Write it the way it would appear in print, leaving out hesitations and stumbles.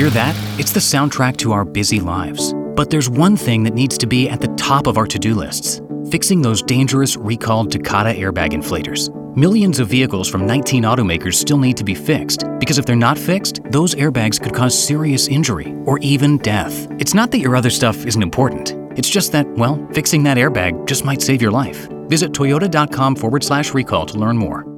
Hear that? It's the soundtrack to our busy lives. But there's one thing that needs to be at the top of our to-do lists: fixing those dangerous recalled Takata airbag inflators. Millions of vehicles from 19 automakers still need to be fixed, because if they're not fixed, those airbags could cause serious injury or even death. It's not that your other stuff isn't important. It's just that, well, fixing that airbag just might save your life. Visit toyota.com/recall to learn more.